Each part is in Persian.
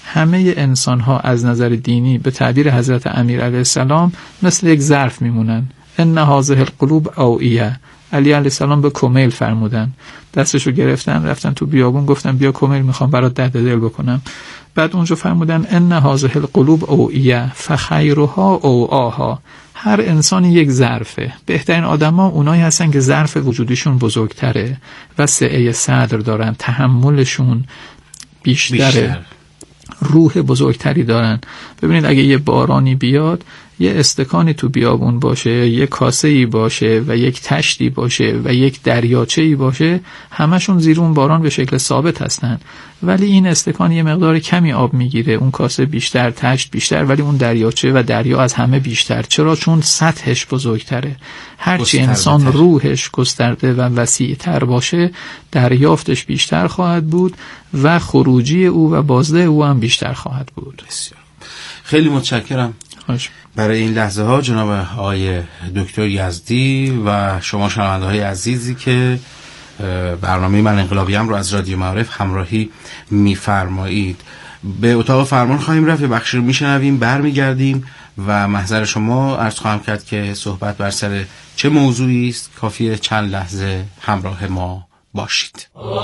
همه انسان‌ها از نظر دینی به تعبیر حضرت امیر علیه السلام مثل یک ظرف میمونن. ان هذه القلوب اوعیه. علی علیه السلام به کمیل فرمودن، دستشو گرفتن رفتن تو بیابون، گفتن بیا کمیل میخوام برات درد دل بکنم. بعد اونجا فرمودن ان هذه القلوب اوعیه فخیرها اوعاها. هر انسان یک ظرفه. بهترین آدما اونایی هستن که ظرف وجودیشون بزرگتره و سعه صدر دارن، تحملشون بیشتره. روح بزرگتری دارن. ببینید اگه یه بارانی بیاد، یه استکانی تو بیابون باشه، یه کاسه‌ای باشه و یک تشتی باشه و یک دریاچه‌ای باشه، همشون زیر اون باران به شکل ثابت هستن، ولی این استکان یه مقدار کمی آب میگیره، اون کاسه بیشتر، تشت بیشتر، ولی اون دریاچه و دریا از همه بیشتر. چرا؟ چون سطحش بزرگتره. هرچی انسان روحش گسترده و وسیع‌تر باشه، دریافتش بیشتر خواهد بود و خروجی او و بازده او هم بیشتر خواهد بود. بسیار. خیلی متشکرم برای این لحظه ها جناب آقای دکتر یزدی و شما شنونده های عزیزی که برنامه من انقلابیم رو از رادیو معارف همراهی میفرمایید. به اتاق فرمان خواهیم رفت، بخشی رو میشنویم، برمیگردیم و محضر شما عرض خواهم کرد که صحبت بر سر چه موضوعی است. کافیه چند لحظه همراه ما باشید.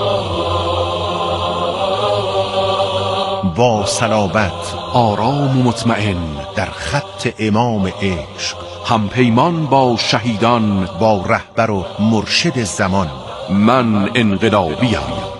با صلابت، آرام و مطمئن در خط امام عشق، همپیمان با شهیدان، با رهبر و مرشد زمان. من انقلابیم.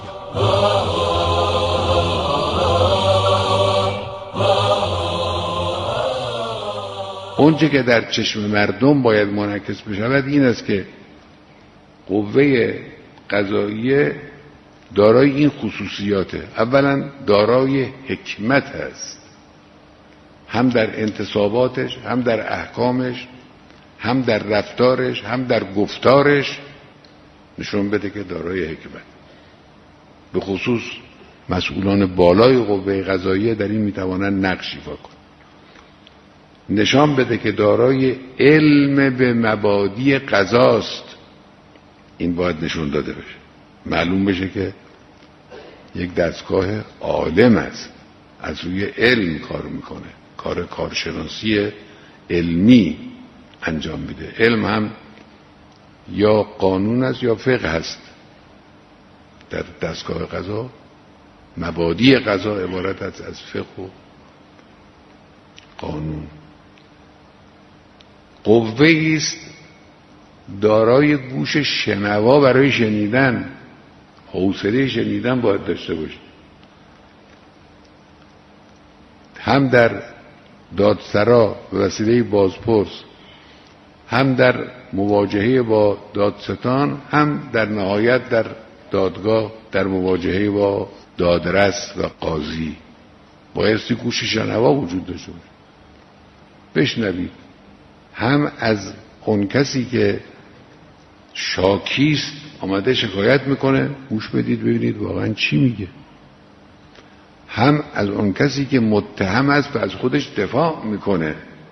اونچه که در چشم مردم باید منعکس بشود این است که قوه قضاییه دارای این خصوصیاته. اولا دارای حکمت است، هم در انتصاباتش، هم در احکامش، هم در رفتارش، هم در گفتارش نشون بده که دارای حکمت. به خصوص مسئولان بالای قوه قضاییه در این میتوانند نقش ایفا کنند. نشان بده که دارای علم به مبادی قضاست. این باید نشون داده بشه، معلوم بشه که یک دستگاه عالم است، از روی علم کار میکنه، کارشناسی علمی انجام میده. علم هم یا قانون است یا فقه است. در دستگاه قضا مبادی قضا عبارت است از فقه و قانون. قوه است دارای گوش شنوا برای شنیدن، حوصله شنیدن باید داشته باشید. هم در دادسرا به وسیله بازپرس، هم در مواجهه با دادستان، هم در نهایت در دادگاه در مواجهه با دادرس و قاضی بایستی گوش شنوا وجود داشته باشه، بشنوید. هم از اون کسی که شاکیست آمده شکایت میکنه گوش بدید ببینید واقعا چی میگه. هم از اون کسی که متهم است و از خودش دفاع میکنه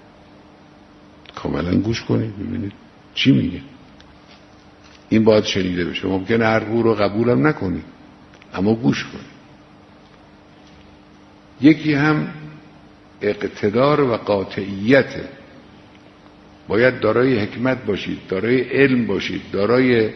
کاملا گوش کنید ببینید چی میگه. این باید شنیده بشه. ممکنه هر گو رو قبولم نکنید اما گوش کنید. یکی هم اقتدار و قاطعیته. باید دارای حکمت باشید، دارای علم باشید، دارای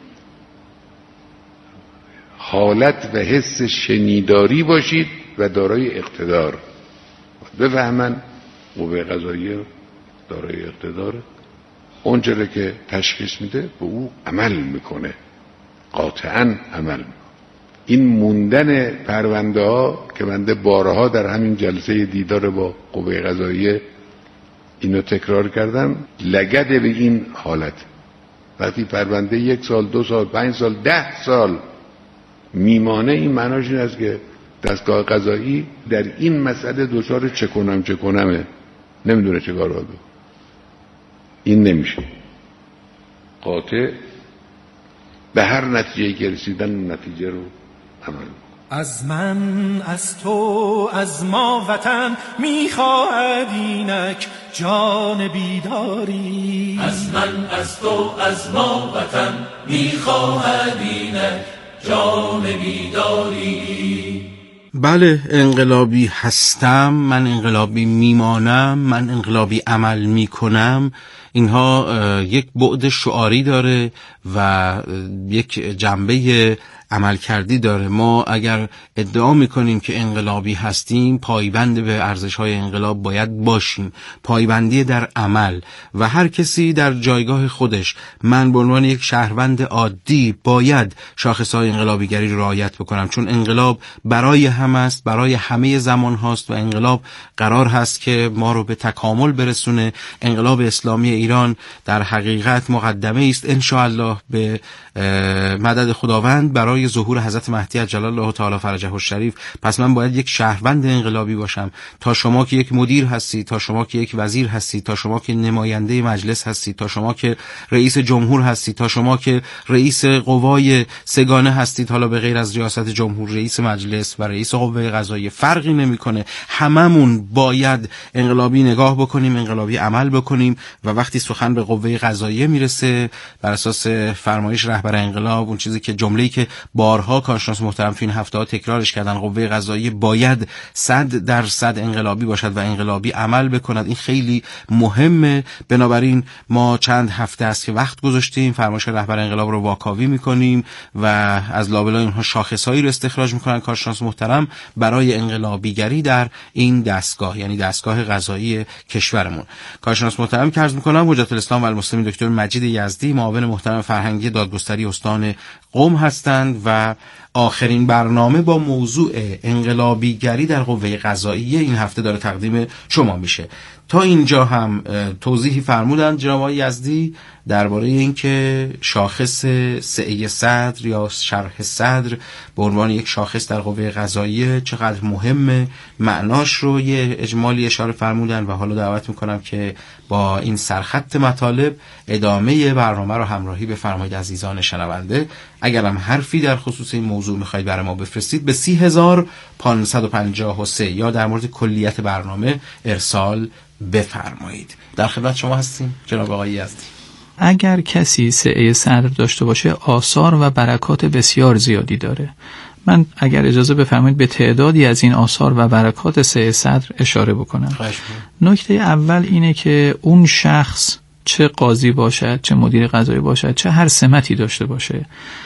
حالت و حس شنیداری باشید و دارای اقتدار. بفهمن قوه قضاییه دارای اقتداره، اونجوری که تشخیص میده به او عمل میکنه، قاطعاً عمل میکنه. این موندن پرونده ها که بنده بارها در همین جلسه دیدار با قوه قضاییه اینو تکرار کردم، لگد به این حالت. وقتی پرونده 1 سال 2 سال 5 سال 10 سال میمانه، این معناش این است که دستگاه قضایی در این مسئله دچار چه کنمه، نمیدونه چه کار رو بکنه. این نمیشه. قاطع به هر نتیجه‌ای که رسیدن نتیجه رو عمل. از من، از تو، از ما وطن میخواهد اینک جان بیداری. از من، از تو، از ما وطن میخواهد اینک جان بیداری. بله، انقلابی هستم، من انقلابی میمانم، من انقلابی عمل میکنم، اینها یک بعد شعاری داره و یک جنبه عمل کردی داره. ما اگر ادعا میکنیم که انقلابی هستیم، پایبند به ارزش‌های انقلاب باید باشیم، پایبندی در عمل، و هر کسی در جایگاه خودش، من به عنوان یک شهروند عادی باید شاخص‌های انقلابیگری رو رعایت بکنم، چون انقلاب برای هم است، برای همه زمان هاست و انقلاب قرار هست که ما رو به تکامل برسونه. انقلاب اسلامی ایران در حقیقت مقدمه است ان شاء الله به مدد خداوند برای ظهور حضرت مهدی عجل الله تعالی فرجه الشریف. پس من باید یک شهروند انقلابی باشم. تا شما که یک مدیر هستی، تا شما که یک وزیر هستی، تا شما که نماینده مجلس هستی، تا شما که رئیس جمهور هستی، تا شما که رئیس قوای سگانه هستید، حالا به غیر از ریاست جمهور رئیس مجلس و رئیس قوه قضاییه، فرقی نمیکنه، هممون باید انقلابی نگاه بکنیم، انقلابی عمل بکنیم. و وقتی سخن به قوه قضاییه میرسه، بر اساس فرمایش رهبر انقلاب، اون چیزی که جمله‌ای که بارها کارشناس محترم تو این هفته‌ها تکرارش کردن، قوه قضاییه باید 100% انقلابی باشد و انقلابی عمل بکند. این خیلی مهمه. بنابراین ما چند هفته است که وقت گذاشتیم، فرمایش رهبر انقلاب رو واکاوی میکنیم و از لابلای اونها شاخصهایی رو استخراج میکنن کارشناس محترم برای انقلابیگری در این دستگاه، یعنی دستگاه قضایی کشورمون. کارشناس محترم که عرض میکنم حجت الاسلام و المسلمین دکتر مجید یزدی، معاون محترم فرهنگی دادگستری استان قم هستند و آخرین برنامه با موضوع انقلابیگری در قوه قضاییه این هفته داره تقدیم شما میشه. تا اینجا هم توضیحی فرمودند جناب آقای یزدی درباره اینکه شاخص سعه صدر یا شرح صدر به عنوان یک شاخص در قوه قضاییه چقدر مهمه، معناش رو یه اجمالی اشاره فرمودن و حالا دعوت میکنم که با این سرخط مطالب ادامه برنامه رو همراهی بفرمایید عزیزان شنونده. اگر هم حرفی در خصوص این موضوع میخواید برای ما بفرستید به 30553 یا در مورد کلیت برنامه ارسال بفرمایید. در خدمت شما هستیم جناب آقای یزدی. اگر کسی سعه صدر داشته باشه آثار و برکات بسیار زیادی داره. من اگر اجازه بفرمایید به تعدادی از این آثار و برکات سعه صدر اشاره بکنم. نکته اول اینه که اون شخص چه قاضی باشد، چه مدیر قضایی باشد، چه هر سمتی داشته باشه،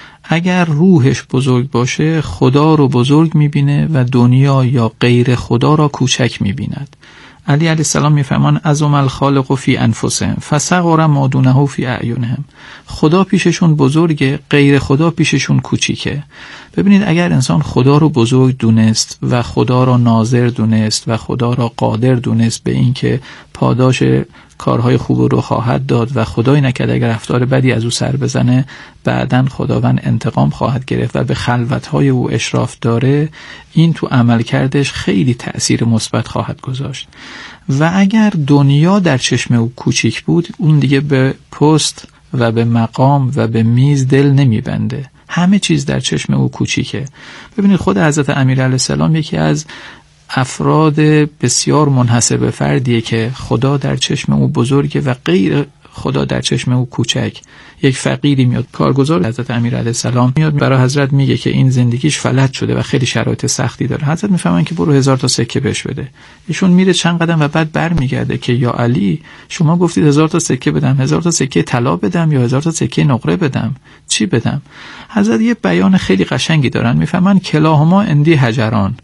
اگر روحش بزرگ باشه خدا رو بزرگ میبینه و دنیا یا غیر خدا را کوچک میبیند. علی علیه السلام میفهمان عظم الخالق فی انفسهم فصغر ما دونه فی اعینهم. خدا پیششون بزرگه، غیر خدا پیششون کوچیکه. ببینید اگر انسان خدا رو بزرگ دونست و خدا را ناظر دونست و خدا را قادر دونست به این که پاداش کارهای خوب رو خواهد داد و خدای نکرده اگر رفتار بدی از او سر بزنه بعداً خداوند انتقام خواهد گرفت و به خلوتهای او اشراف داره، این تو عملکردش خیلی تأثیر مثبت خواهد گذاشت. و اگر دنیا در چشم او کوچیک بود، اون دیگه به پست و به مقام و به میز دل نمیبنده، همه چیز در چشم او کوچیکه. ببینید خود حضرت امیر علیه السلام یکی از افراد بسیار منحصر به فردیه که خدا در چشم او بزرگه و غیر خدا در چشم او کوچک. یک فقیری میاد، کارگزار حضرت امیر علیه السلام میاد برای حضرت میگه که این زندگیش فلج شده و خیلی شرایط سختی داره. حضرت میفهمن که برو 1000 تا سکه بهش بده. ایشون میره چند قدم و بعد برمیگرده که یا علی شما گفتید 1000 تا سکه بدم، 1000 تا سکه طلا بدم یا 1000 تا سکه نقره بدم، چی بدم؟ حضرت یه بیان خیلی قشنگی دارن، میفهمن کلاهما اندی حجران،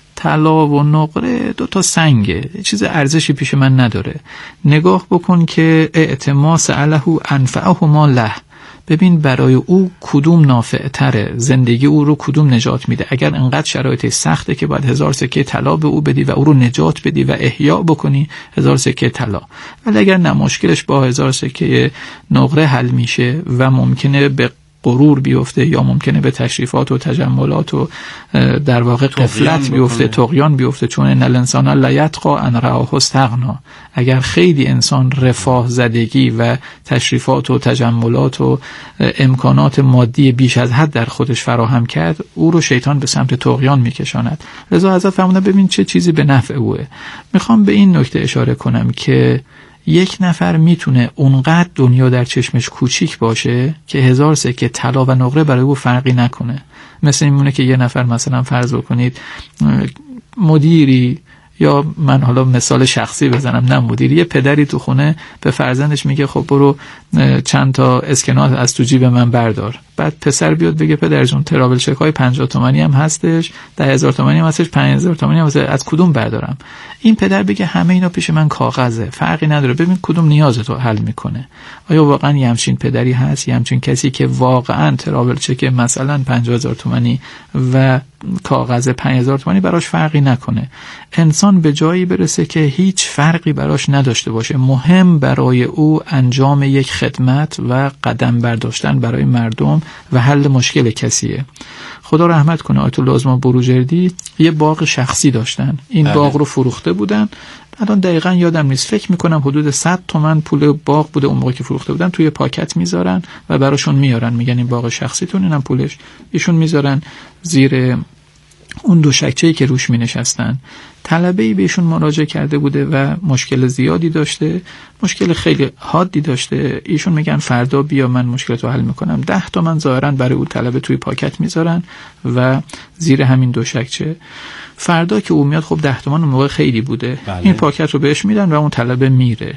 طلا و نقره 2 تا سنگه، چیز ارزشی پیش من نداره. نگاه بکن که اعتماس علیه انفعهما له، ببین برای او کدوم نافع تره، زندگی او رو کدوم نجات میده. اگر انقدر شرایط سخته که باید 1000 سکه طلا به او بدی و او رو نجات بدی و احیا بکنی، 1000 سکه طلا. ولی اگر نه، مشکلش با 1000 سکه نقره حل میشه و ممکنه به غرور بیفته یا ممکنه به تشریفات و تجملات و در واقع غفلت بیفته، طغیان بیفته، چون ان الانسان لا یطغى ان رآه استغنى. اگر خیلی انسان رفاه زدگی و تشریفات و تجملات و امکانات مادی بیش از حد در خودش فراهم کرد، او رو شیطان به سمت طغیان میکشاند. لذا حضرت فرمودن ببین چه چیزی به نفع اوه. میخوام به این نکته اشاره کنم که یک نفر میتونه اونقدر دنیا در چشمش کوچیک باشه که 1000 سکه طلا و نقره برای او فرقی نکنه. مثل این مونه که یه نفر مثلا فرض بکنید مدیری، یا من حالا مثال شخصی بزنم، نه مدیری، یه پدری تو خونه به فرزندش میگه خب برو چند تا اسکناس از تو جیب من بردار. بعد پسر بیاد بگه پدر جون ترابل چک های 50 تومانی هم هستش، 10,000 تومانی هم هستش، 5,000 تومانی هم هستش، از کدوم بردارم؟ این پدر بگه همه اینا پیش من کاغذه، فرقی نداره، ببین کدوم نیازتو حل میکنه. آیا واقعا یه همچین پدری هست، یه همچین کسی که واقعا ترابل چک مثلا 50,000 تومانی و کاغذ 5,000 تومانی براش فرقی نکنه؟ انسان به جایی برسه که هیچ فرقی براش نداشته باشه، مهم برای او انجام یک خدمت و قدم برداشتن برای مردم و حل مشکل کسیه. خدا رحمت کنه آیت الله عظما بروجردی یه باغ شخصی داشتن، این باغ رو فروخته بودن. الان دقیقاً یادم نیست، فکر میکنم حدود 100 تومن پول باغ بوده اون موقع که فروخته بودن. توی پاکت میذارن و براشون میارن، میگن این باغ شخصیتون، اینم پولش. ایشون میذارن زیر اون دوشکچه‌ای که روش می‌نشستن. طلبه‌ای بهشون مراجعه کرده بوده و مشکل زیادی داشته، مشکل خیلی حادی داشته. ایشون میگن فردا بیا من مشکلتو حل میکنم. 10 تومن ظاهرا برای اون طلبه توی پاکت میذارن و زیر همین دوشکچه. فردا که او میاد، خب 10 تومن اون موقع خیلی بوده. این پاکت رو بهش میدن و اون طلبه میره.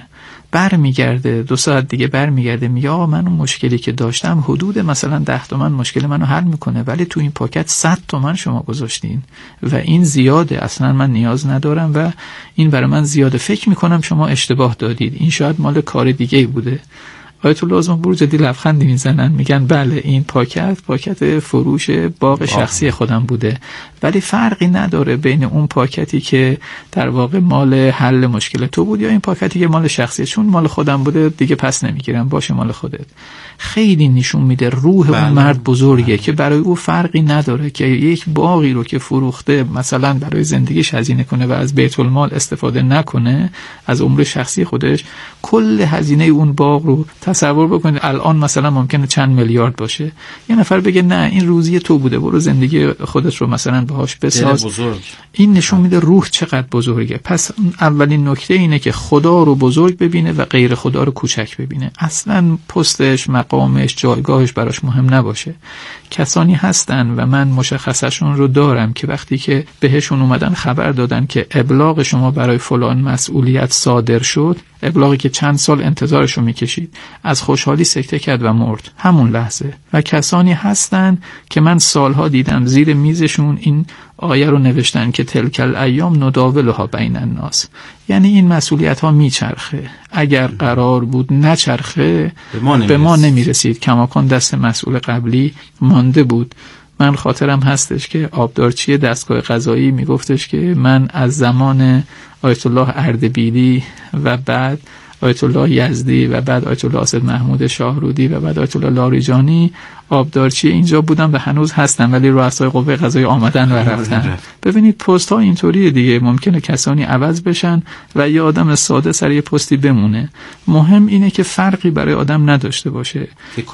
برمیگرده 2 ساعت دیگه برمیگرده میگه من اون مشکلی که داشتم حدود مثلا 10 تومن مشکل منو حل میکنه، ولی تو این پاکت 100 تومن شما گذاشتین و این زیاده، اصلا من نیاز ندارم و این برای من زیاده، فکر میکنم شما اشتباه دادید، این شاید مال کار دیگه بوده. آیت الله عظما بروجردی لبخندی میزنن، میگن بله این پاکت فروش باغ شخصی خودم بوده، ولی فرقی نداره بین اون پاکتی که در واقع مال حل مشکل تو بود یا این پاکتی که مال شخصیه. چون مال خودم بوده دیگه پس نمیگیرم، باشه مال خودت. خیلی نشون میده روح اون مرد بزرگه که برای او فرقی نداره که یک باغی رو که فروخته مثلا برای زندگیش هزینه کنه و از بیت المال استفاده نکنه، از عمر شخصی خودش. کل هزینه اون باغ رو تصور بکنید الان مثلا ممکنه چند میلیارد باشه، یه نفر بگه نه این روزی تو بوده، برو زندگی خودت رو مثلا باهاش بساز. این نشون میده روح چقدر بزرگه. پس اولین نکته اینه که خدا رو بزرگ ببینه و غیر خدا رو کوچک ببینه. اصلا پستش، مقامش، جایگاهش براش مهم نباشه. کسانی هستن و من مشخصشون رو دارم که وقتی که بهشون اومدن خبر دادن که ابلاغ شما برای فلان مسئولیت صادر شد، ابلاغی که چند سال انتظارشو میکشید، از خوشحالی سکته کرد و مرد همون لحظه. و کسانی هستن که من سالها دیدم زیر میزشون این آیه رو نوشتن که تلک الایام نداولها بین الناس، یعنی این مسئولیت ها میچرخه، اگر قرار بود نچرخه به ما نمیرسید، کماکان دست مسئول قبلی مانده بود. من خاطرم هستش که آبدارچی دستگاه قضایی میگفتش که من از زمان آیت الله اردبیلی و بعد آیت الله یزدی و بعد آیت الله اسد محمود شاهرودی و بعد آیت الله لاریجانی آبدارچی اینجا بودم و هنوز هستن، ولی رؤسای قوه قضاییه آمدن و رفتن. ببینید پست ها اینطوریه دیگه، ممکنه کسانی عوض بشن و یه آدم ساده سر یه پستی بمونه. مهم اینه که فرقی برای آدم نداشته باشه که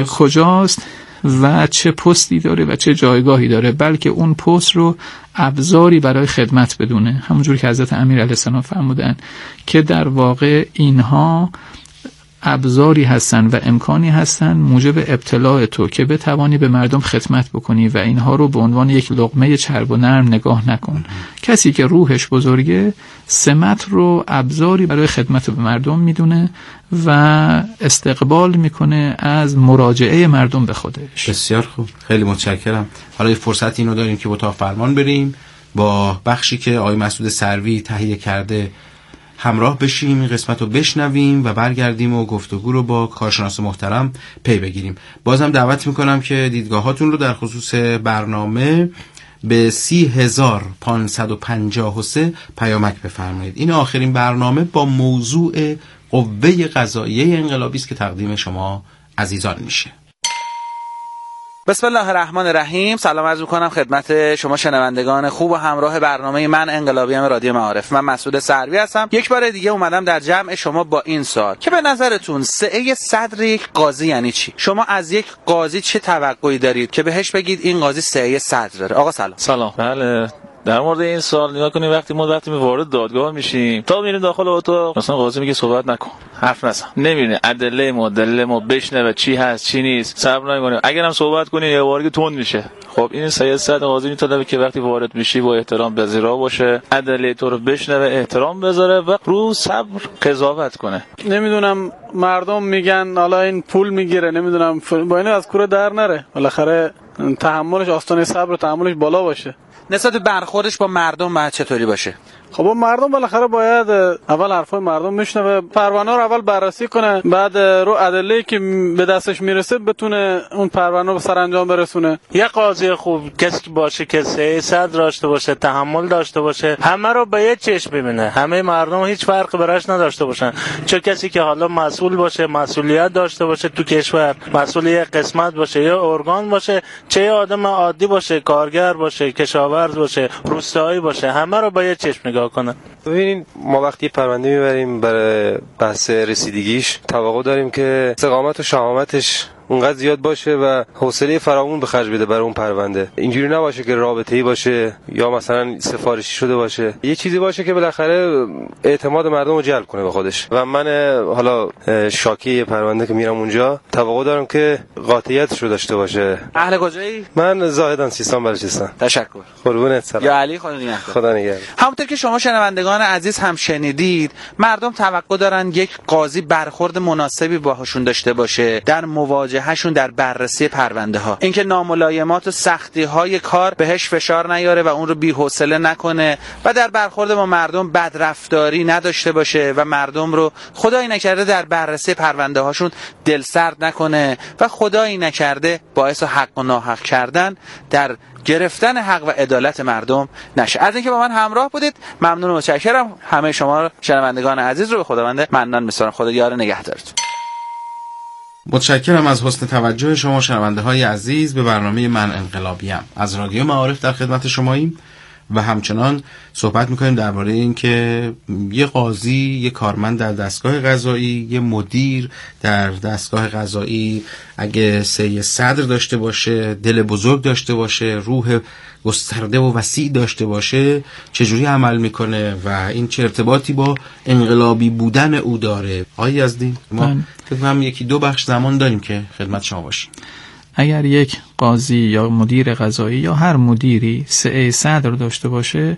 کجاست و چه پستی داره و چه جایگاهی داره، بلکه اون پست رو ابزاری برای خدمت بدونه. همونجور که حضرت امیر علیه السلام فرمودن که در واقع اینها ابزاری هستن و امکانی هستن موجب ابتلاع تو که بتوانی به مردم خدمت بکنی و اینها رو به عنوان یک لقمه چرب و نرم نگاه نکن. کسی که روحش بزرگه سمت رو ابزاری برای خدمت به مردم میدونه و استقبال میکنه از مراجعه مردم به خودش. بسیار خوب، خیلی متشکرم. حالا یه فرصت اینو داریم که با اتاق فرمان بریم، با بخشی که آقای مسعود سروی تهیه کرده همراه بشیم، این قسمت رو بشنویم و برگردیم و گفتگو رو با کارشناس محترم پی بگیریم. بازم دعوت میکنم که دیدگاهاتون رو در خصوص برنامه به 30553 پیامک بفرمایید. این آخرین برنامه با موضوع قوه قضاییه انقلابی است که تقدیم شما عزیزان میشه. بسم الله الرحمن الرحیم. سلام عرض می‌کنم خدمت شما شنوندگان خوب و همراه برنامه من انقلابیم رادیو معارف. من مسعود سروی هستم. یک بار دیگه اومدم در جمع شما با این سوال که به نظرتون سعه صدر یک قاضی یعنی چی؟ شما از یک قاضی چه توقعی دارید که بهش بگید این قاضی سعه صدر داره؟ آقا سلام. سلام. بله، در مورد این سوال نگاه کنیم، وقتی وارد دادگاه میشیم تا میریم داخل اتاق، مثلا قاضی میگه صحبت نکن، حرف نزن، نمیبینه ادله ما بشنوه چی هست چی نیست، صبر نکنه. اگرم صحبت کنی یه بار تون میشه. خب این سیاست قاضی میطلبه که وقتی وارد میشی با احترام پذیرا باشه، ادله تو رو بشنوه، احترام بذاره و رو صبر قضاوت کنه. نمیدونم مردم میگن حالا این پول میگیره، نمیدونم با اینو از کوره در نره، بالاخره تحملش آستانه صبر و تحملش بالا باشه. نسبت برخوردش با مردم باید چطوری باشه؟ خب مردم بالاخره باید اول حرفای مردم میشنوه، پروانه رو اول بررسی کنه، بعد رو ادله‌ای که به دستش میرسه بتونه اون پروانه رو به سرانجام برسونه. یه قاضی خوب کسی باشه که صبر داشته باشه، تحمل داشته باشه، همه رو به یه چشم ببینه، همه مردم هیچ فرقی براش نداشته باشن. چه کسی که حالا مسئول باشه، مسئولیت داشته باشه تو کشور، مسئول یه قسمت باشه یا ارگان باشه، چه آدم عادی باشه، کارگر باشه، کشاورز باشه، روستایی باشه، همه رو به یه چشم نگاه کنن. ببینید ما وقتی پرونده میبریم برای بحث رسیدگیش، توقع داریم که استقامت و شهامتش اونقدر زیاد باشه و حوصله فراوون به خرج بده برای اون پرونده. اینجوری نباشه که رابطه‌ای باشه یا مثلا سفارشی شده باشه، یه چیزی باشه که بالاخره اعتماد مردم رو جلب کنه به خودش. و من حالا شاکی پرونده که میرم اونجا توقع دارم که قاطعیتش رو داشته باشه. اهل کجایی؟ من زاهدان سیستان بلوچستان. تشکر. قربونت. سلام. یا علی، خدا نگهدار. خدا نگهدار. همونطور که شما شنوندگان عزیز هم شنیدید، مردم توقع دارن یک قاضی برخورد مناسبی باهاشون داشته باشه در مواجههشون در بررسی پرونده ها. اینکه ناملایمات و سختی های کار بهش فشار نیاره و اون رو بی‌حوصله نکنه و در برخورد با مردم بدرفتاری نداشته باشه و مردم رو خدایی نکرده در بررسی پرونده هاشون دلسرد نکنه و خدایی نکرده باعث حق و ناحق کردن در گرفتن حق و عدالت مردم نشه. از اینکه با من همراه بودید ممنون و متشکرم. همه شما شنوندگان عزیز رو به خداوند منان می‌سپارم. خدا یار نگهدارتون. متشکرم از حسن توجه شما شنونده‌های عزیز به برنامه من انقلابیم. از رادیو معارف در خدمت شماییم و همچنان صحبت می‌کنیم درباره این که یه قاضی، یه کارمند در دستگاه قضایی، یه مدیر در دستگاه قضایی اگه سعی صدر داشته باشه، دل بزرگ داشته باشه، روح گسترده و وسیع داشته باشه، چجوری عمل میکنه و این چه ارتباطی با انقلابی بودن او داره. آقای یزدی، ما فکر هم یکی دو بخش زمان داریم که خدمت شما باشیم. اگر یک قاضی یا مدیر قضایی یا هر مدیری سعی صدر داشته باشه،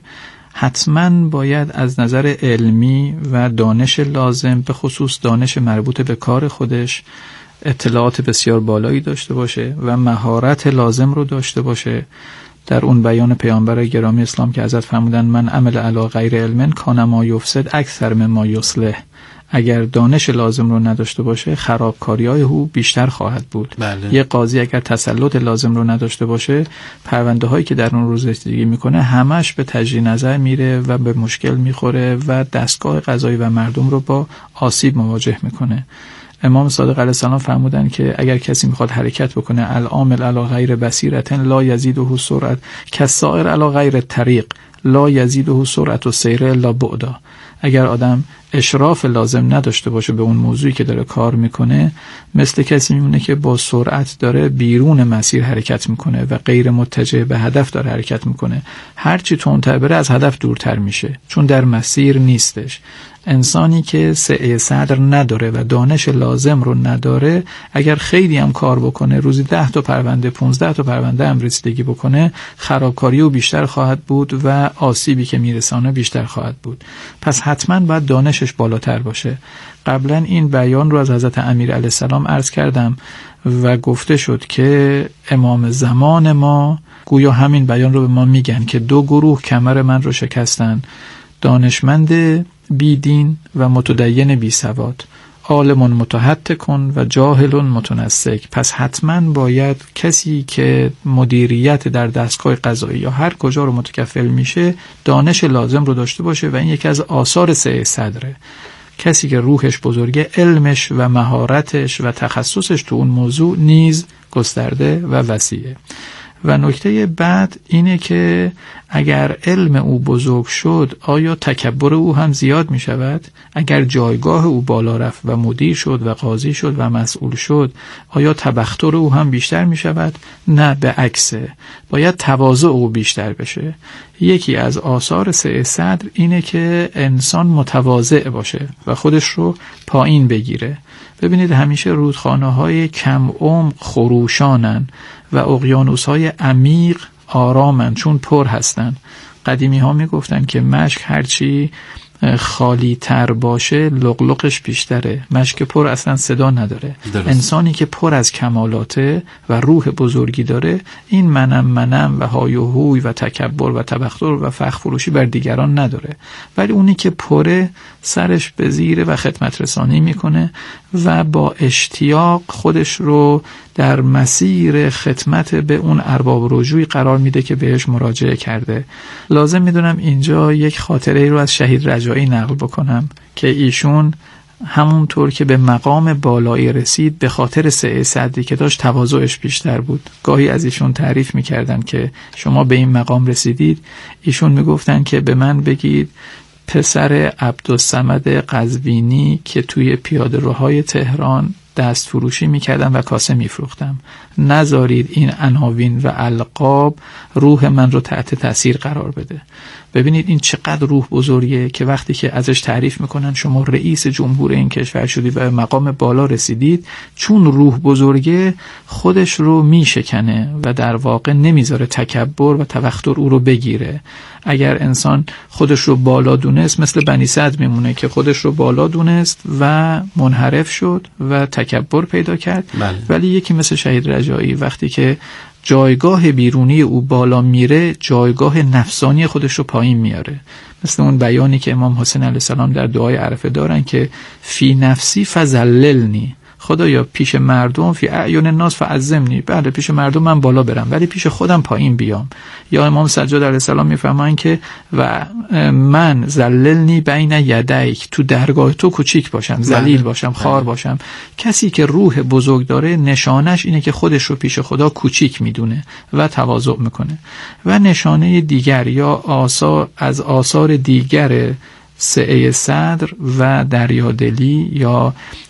حتما باید از نظر علمی و دانش لازم، به خصوص دانش مربوط به کار خودش، اطلاعات بسیار بالایی داشته باشه و مهارت لازم رو داشته باشه. در اون بیان پیامبر گرامی اسلام که حضرت فرمودن من عمل علی غیر علم کان ما یفسد اکثر مما یصلح، اگر دانش لازم رو نداشته باشه خرابکاری‌های او بیشتر خواهد بود. بله. یه قاضی اگر تسلط لازم رو نداشته باشه، پرونده هایی که در اون روز رسیدگی میکنه همش به تجدید نظر میره و به مشکل میخوره و دستگاه قضایی و مردم رو با آسیب مواجه میکنه. امام صادق علیه السلام فرمودن که اگر کسی میخواد حرکت بکنه العامل علی غیر بصیرة لا یزیده سرعت کالسائر علی غیر طریق لا یزیده سرعت و سیر الا بعدا. اگر آدم اشراف لازم نداشته باشه به اون موضوعی که داره کار میکنه، مثل کسی میمونه که با سرعت داره بیرون مسیر حرکت میکنه و غیر متجه به هدف داره حرکت میکنه. هرچی تندتر بره از هدف دورتر میشه، چون در مسیر نیستش. انسانی که سعی صدر نداره و دانش لازم رو نداره، اگر خیلی هم کار بکنه، روزی 10 تا پرونده 15 تا پرونده هم رسیدگی بکنه، خرابکاری او بیشتر خواهد بود و آسیبی که میرسانه بیشتر خواهد بود. پس حتما باید دانشش بالاتر باشه. قبلا این بیان رو از حضرت امیر علیه السلام عرض کردم و گفته شد که امام زمان ما گویا همین بیان رو به ما میگن که دو گروه کمر من رو شکستن، دانشمند بی دین و متدین بی سواد، عالم متحتکن و جاهل متنسک. پس حتما باید کسی که مدیریت در دستگاه قضایی یا هر کجا رو متکفل میشه دانش لازم رو داشته باشه و این یکی از آثار سعی صدره. کسی که روحش بزرگه، علمش و مهارتش و تخصصش تو اون موضوع نیز گسترده و وسیعه. و نکته بعد اینه که اگر علم او بزرگ شد آیا تکبر او هم زیاد می شود؟ اگر جایگاه او بالا رفت و مدیر شد و قاضی شد و مسئول شد آیا تبختر او هم بیشتر می شود؟ نه، به عکسه، باید تواضع او بیشتر بشه. یکی از آثار سعی صدر اینه که انسان متواضع باشه و خودش رو پایین بگیره. ببینید همیشه رودخانه‌های کم عمق خروشانن و اقیانوس‌های عمیق آرامن چون پر هستن. قدیمی‌ها میگفتن که مشک هرچی خالی تر باشه لغلقش بیشتره. مشک پر اصلا صدا نداره. درست. انسانی که پر از کمالاته و روح بزرگی داره این منم و های و هوی و تکبر و تبختر و فخر فروشی بر دیگران نداره. ولی اونی که پره سرش به زیره و خدمت رسانی میکنه و با اشتیاق خودش رو در مسیر خدمت به اون ارباب رجوعی قرار میده که بهش مراجعه کرده. لازم میدونم اینجا یک خاطره رو از شهید رجایی نقل بکنم که ایشون همونطور که به مقام بالایی رسید به خاطر سعی صدری که داشت تواضعش بیشتر بود. گاهی از ایشون تعریف میکردن که شما به این مقام رسیدید، ایشون میگفتن که به من بگید پسر عبدالصمد قزوینی که توی پیاده‌روهای تهران دست فروشی میکردم و کاسه میفروختم، نذارید این عناوین و القاب روح من رو تحت تاثیر قرار بده. ببینید این چقدر روح بزرگه که وقتی که ازش تعریف میکنن شما رئیس جمهور این کشور شدید و به مقام بالا رسیدید، چون روح بزرگه خودش رو میشکنه و در واقع نمیذاره تکبر و تبختر او رو بگیره. اگر انسان خودش رو بالا دونست مثل بنی سعد میمونه که خودش رو بالا دونست و منحرف شد و تکبر پیدا کرد. بله. ولی یکی مثل شهید رجایی وقتی که جایگاه بیرونی او بالا میره جایگاه نفسانی خودش رو پایین میاره. مثل اون بیانی که امام حسین علیه السلام در دعای عرفه دارن که فی نفسی فذللنی، خدایا پیش مردم فی اعین الناس فعظمنی، بله پیش مردم من بالا برم ولی پیش خودم پایین بیام. یا امام سجاد علیه السلام میفرمایند که و من ذللنی بین یدیک، تو درگاه تو کوچیک باشم، ذلیل باشم، خار باشم. کسی که روح بزرگ داره نشانش اینه که خودش رو پیش خدا کوچیک میدونه و تواضع میکنه. و نشانه دیگر یا آثار دیگر سعی صدر و دریادلی یا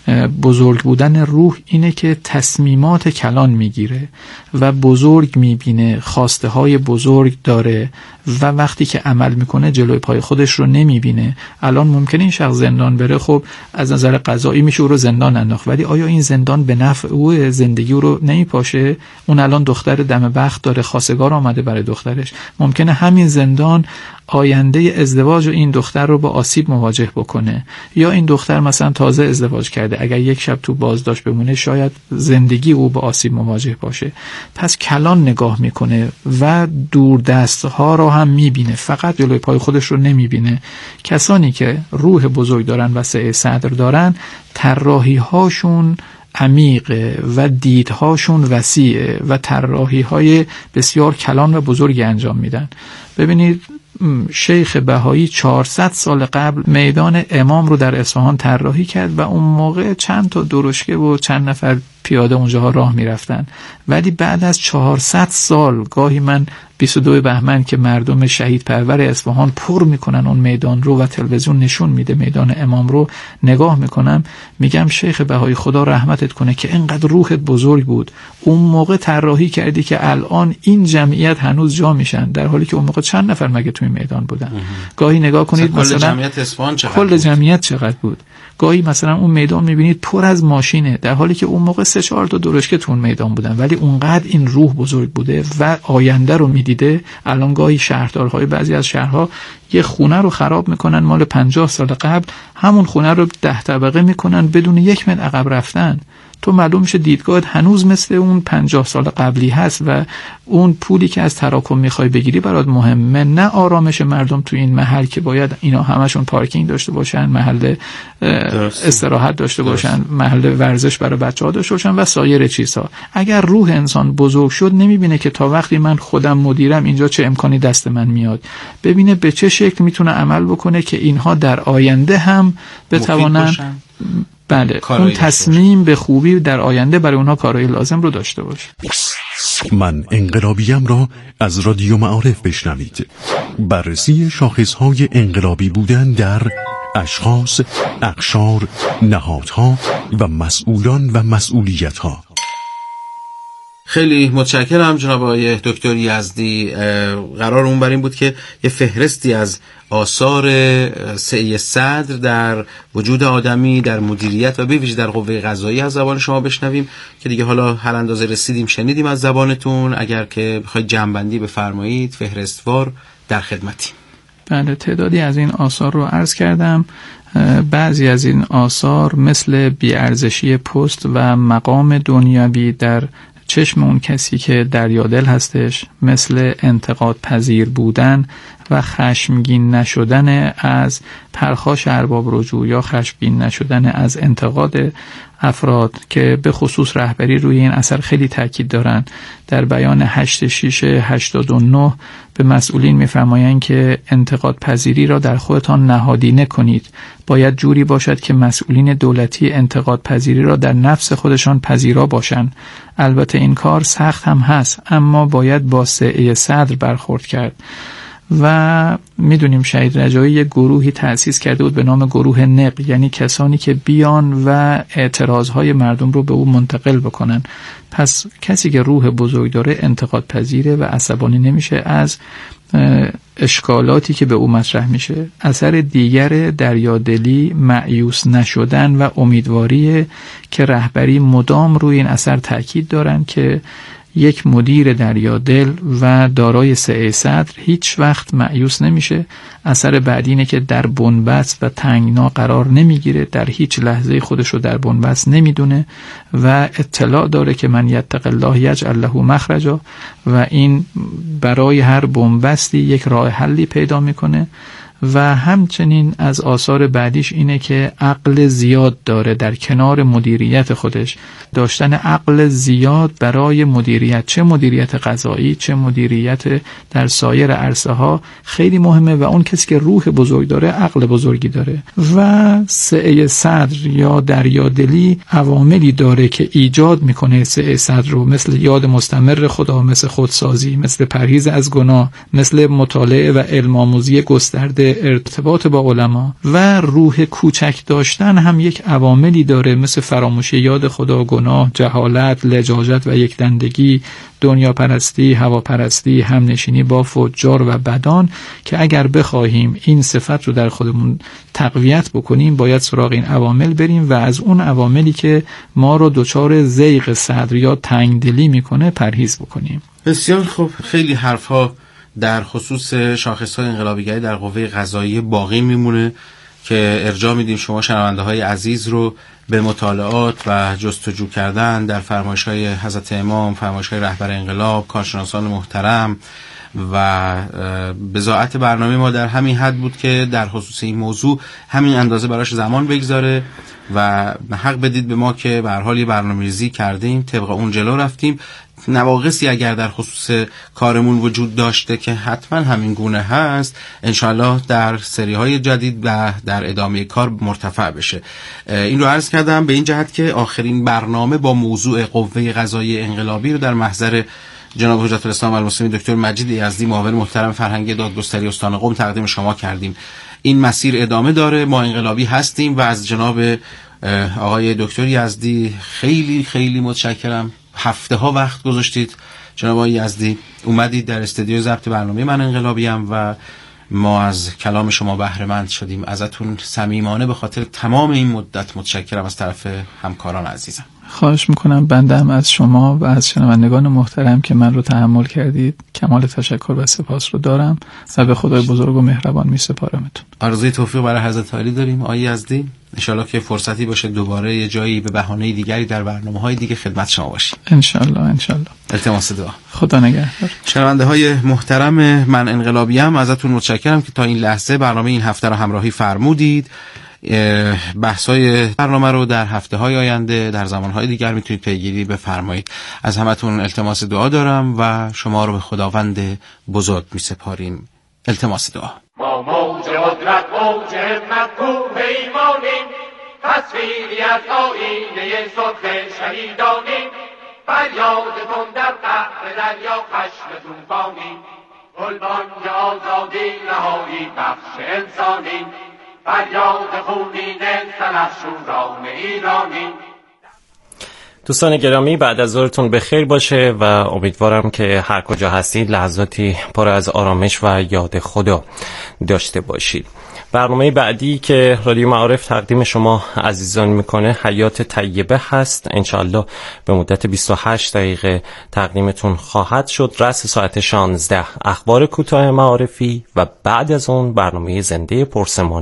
بزرگ بودن روح اینه که تصمیمات کلان میگیره و بزرگ میبینه، خواسته های بزرگ داره و وقتی که عمل میکنه جلوی پای خودش رو نمیبینه. الان ممکنه این شخص زندان بره، خب از نظر قضایی میشه او رو زندان انداخت، ولی آیا این زندان به نفع او زندگی او رو نمیپاشه؟ اون الان دختر دم بخت داره، خواستگار آمده برای دخترش، ممکنه همین زندان آینده ازدواج این دختر رو با آسیب مواجه بکنه. یا این دختر مثلا تازه ازدواج کرده، اگر یک شب تو بازداشت بمونه شاید زندگی او با آسیب مواجه باشه. پس کلان نگاه میکنه و دور دستها رو هم میبینه، فقط جلوی پای خودش رو نمیبینه. کسانی که روح بزرگ دارن و سعی صدر دارن طراحی هاشون عمیقه و دیدهاشون وسیعه و طراحی‌های بسیار کلان و بزرگی انجام میدن. ببینید شیخ بهایی 400 سال قبل میدان امام رو در اصفهان طراحی کرد و اون موقع چند تا درشکه و چند نفر پیاده اونجاها راه میرفتن، ولی بعد از 400 سال گاهی من 22 بهمن که مردم شهید پرور اصفهان پر میکنن اون میدان رو و تلویزیون نشون میده میدان امام رو، نگاه میکنم میگم شیخ بهایی خدا رحمتت کنه که اینقدر روحت بزرگ بود، اون موقع طراحی کردی که الان این جمعیت هنوز جا میشن، در حالی که اون موقع چند نفر مگه توی میدان بودن. گاهی نگاه کنید مثلا جمعیت اصفهان چقدر کل جمعیت چقدر بود. گاهی مثلا اون میدان میبینید پر از ماشینه، در حالی که اون موقع 3-4 تا درشکه تو اون میدان بودن، ولی اونقدر این روح بزرگ بوده و آینده رو میدیده. الان گاهی شهردارهای بعضی از شهرها یه خونه رو خراب میکنن مال 50 سال قبل، همون خونه رو 10 طبقه میکنن بدون 1 متر عقب رفتن. تو معلوم میشه دیدگاهت هنوز مثل اون 50 سال قبلی هست و اون پولی که از تراکم میخوای بگیری برات مهمه، نه آرامش مردم تو این محل که باید اینا همشون پارکینگ داشته باشن، محل استراحت داشته باشن، محل ورزش برای بچه‌ها داشته باشن و سایر چیزها. اگر روح انسان بزرگ شد نمیبینه که تا وقتی من خودم مدیرم اینجا چه امکانی دست من میاد، ببینه به چه شکل میتونه عمل بکنه که اینها در آینده هم بتوانن بله اون تصمیم به خوبی در آینده برای اونها کارهای لازم رو داشته باشه. من انقلابیم را از رادیو معارف بشنوید. بررسی شاخصهای انقلابی بودن در اشخاص، اقشار، نهادها و مسئولان و مسئولیتها. خیلی متشکرم جناب آقای دکتر یزدی. قرار اون بر این بود که یه فهرستی از آثار سعی صدر در وجود آدمی، در مدیریت و به ویژه در قوه قضاییه از زبان شما بشنویم که دیگه حالا هر اندازه رسیدیم شنیدیم از زبانتون. اگر که بخواید جمع‌بندی بفرمایید فهرستوار در خدمتیم. بله، تعدادی از این آثار رو عرض کردم. بعضی از این آثار مثل بی‌ارزشی پست و مقام دنیوی در چشم اون کسی که دریادل هستش، مثل انتقاد پذیر بودن و خشمگین نشدن از پرخاش ارباب رجوع یا خشمگین نشدن از انتقاد افراد که به خصوص رهبری روی این اثر خیلی تاکید دارن. در بیان 8/6/89 به مسئولین می‌فرمایند که انتقاد پذیری را در خودتان نهادینه کنید. باید جوری باشد که مسئولین دولتی انتقاد پذیری را در نفس خودشان پذیرا باشند. البته این کار سخت هم هست، اما باید با سعی صدر برخورد کرد. و میدونیم شهید رجایی یک گروهی تأسیس کرده بود به نام گروه نق، یعنی کسانی که بیان و اعتراضهای مردم رو به او منتقل بکنن. پس کسی که روح بزرگ داره انتقاد پذیره و عصبانی نمیشه از اشکالاتی که به او مطرح میشه. اثر دیگر دریادلی مایوس نشدن و امیدواریه که رهبری مدام روی این اثر تاکید دارن که یک مدیر دریادل و دارای سعی صدر هیچ وقت مایوس نمیشه. اثر بعدی اینه که در بنبست و تنگنا قرار نمیگیره، در هیچ لحظه خودش رو در بنبست نمیدونه و اطلاع داره که من یتق الله یجعل له مخرجا و این برای هر بنبستی یک راه حلی پیدا میکنه. و همچنین از آثار بعدیش اینه که عقل زیاد داره در کنار مدیریت خودش. داشتن عقل زیاد برای مدیریت، چه مدیریت قضایی چه مدیریت در سایر عرصه ها خیلی مهمه و اون کسی که روح بزرگ داره عقل بزرگی داره. و سعی صدر یا دریادلی عواملی داره که ایجاد میکنه سعی صدر رو، مثل یاد مستمر خدا، مثل خودسازی، مثل پرهیز از گناه، مثل مطالعه و علم آموزی گسترده، ارتباط با علما. و روح کوچک داشتن هم یک عواملی داره مثل فراموشی یاد خدا، گناه، جهالت، لجاجت و یکدندگی، دنیا پرستی، هوا پرستی، همنشینی با فجار و بدان که اگر بخواهیم این صفت رو در خودمون تقویت بکنیم باید سراغ این عوامل بریم و از اون عواملی که ما رو دچار ضیق صدر یا تنگدلی میکنه پرهیز بکنیم. بسیار خوب. خیلی حرفها در خصوص شاخص‌های انقلابیگری در قوه قضاییه باقی میمونه که ارجاع میدیم شما شنونده‌های عزیز رو به مطالعات و جستجو کردن در فرمایش‌های حضرت امام، فرمایش‌های رهبر انقلاب، کارشناسان محترم و بضاعت برنامه ما در همین حد بود که در خصوص این موضوع همین اندازه براش زمان بگذاره و حق بدید به ما که به هر حال یه برنامه‌ریزی کردیم، طبق اون جلو رفتیم. نواقصی اگر در خصوص کارمون وجود داشته که حتما همین گونه هست، انشالله در سری‌های جدید و در ادامه کار مرتفع بشه. این رو عرض کردم به این جهت که آخرین برنامه با موضوع قوه قضاییه انقلابی رو در محضر جناب حجت الاسلام المسلمین دکتر مجید یزدی معاون محترم فرهنگی دادگستری استان قم تقدیم شما کردیم. این مسیر ادامه داره، ما انقلابی هستیم و از جناب آقای دکتر یزدی خیلی خیلی متشکرم. هفته ها وقت گذاشتید جناب آقای یزدی، اومدید در استودیو ضبط برنامه من انقلابیم و ما از کلام شما بهره مند شدیم. ازتون صمیمانه به خاطر تمام این مدت متشکرم از طرف همکاران عزیزم. خواهش میکنم. بنده هم از شما و از شنوندگان محترم که من رو تحمل کردید کمال تشکر و سپاس رو دارم و به خدای بزرگ و مهربان میسپارمتون. آرزوی توفیق برای حضرت عالی داریم آقای یزدی. انشالله که فرصتی باشه دوباره یه جایی به بهانه دیگری در برنامه‌های دیگه خدمت شما باشیم. انشالله انشالله. التماس دعا. خدا نگهدار. شنونده‌های محترم من انقلابیم، ازتون متشکرم که تا این لحظه برنامه این هفته رو همراهی فرمودید. بحث‌های برنامه رو در هفته‌های آینده در زمان‌های دیگر میتونید پیگیری بفرمایید. از همتون التماس دعا دارم و شما رو به خداوند بزرگ میسپاریم. التماس دعا. ما موج قدرت موج همت کو پیمانیم، تصویری از آینه سرخ شهیدانیم، فریادتون در قعر دریا خشم طوفانی، گلبانگ آزادی رهایی بخش انسانی، فریاد خونین سلحشوران ایرانی. دوستان گرامی، بعد از ظهرتون بخیر باشه و امیدوارم که هر کجا هستید لحظاتی پر از آرامش و یاد خدا داشته باشید. برنامه بعدی که رادیو معارف تقدیم شما عزیزان میکنه حیات طیبه هست. انشالله به مدت 28 دقیقه تقدیمتون خواهد شد. رأس ساعت 16 اخبار کوتاه معارفی و بعد از اون برنامه زنده پرسمان